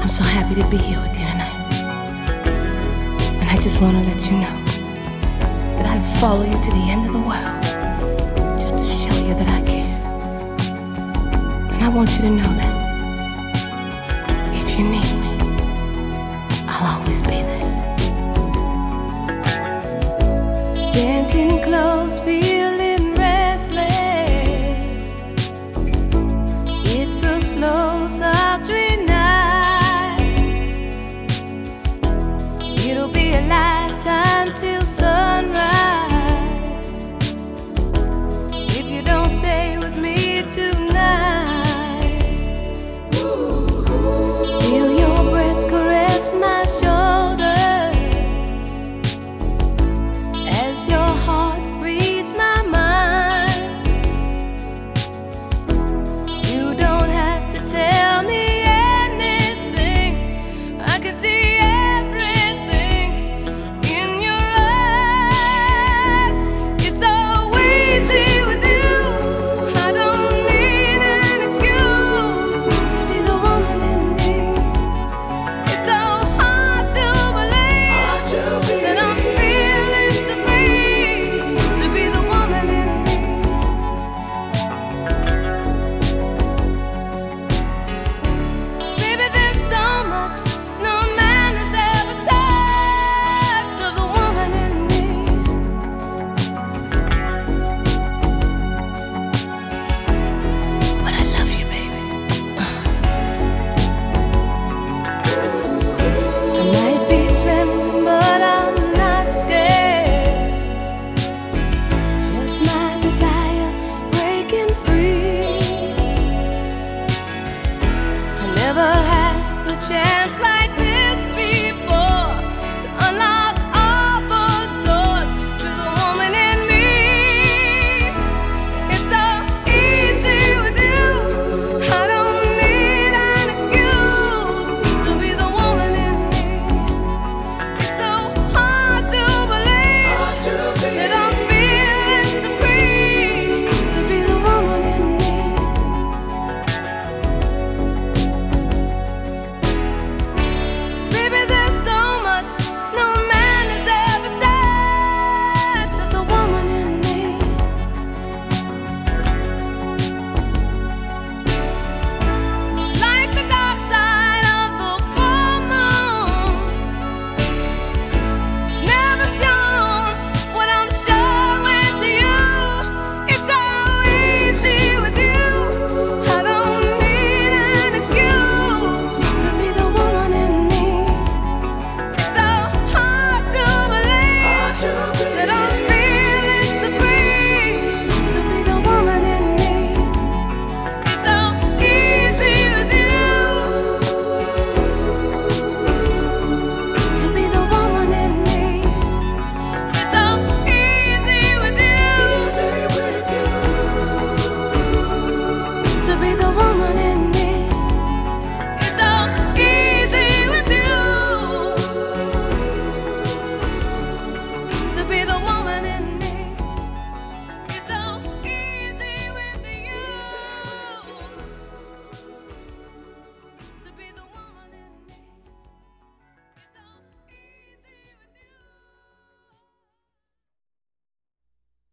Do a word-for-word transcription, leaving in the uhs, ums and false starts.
I'm so happy to be here with you tonight. And I just want to let you know that I'd follow you to the end of the world just to show you that I care. And I want you to know that if you need me, I'll always be there. Dancing close, feeling restless. It's a slow, sultry night. It'll be a lifetime till sunrise if you don't stay with me tonight. Feel your breath caress my shoulder as your heart reads my mind. You don't have to tell me anything. I can see everything in your eyes. It's so easy with you. I don't need an excuse to be the woman in me. It's so hard to believe that I'm feeling so free to be the woman in me. Baby, there's so much no man has ever touched of the woman in me. But I love you, baby. I might be trembling, but I'm not scared. Just my desire breaking free. I never had a chance like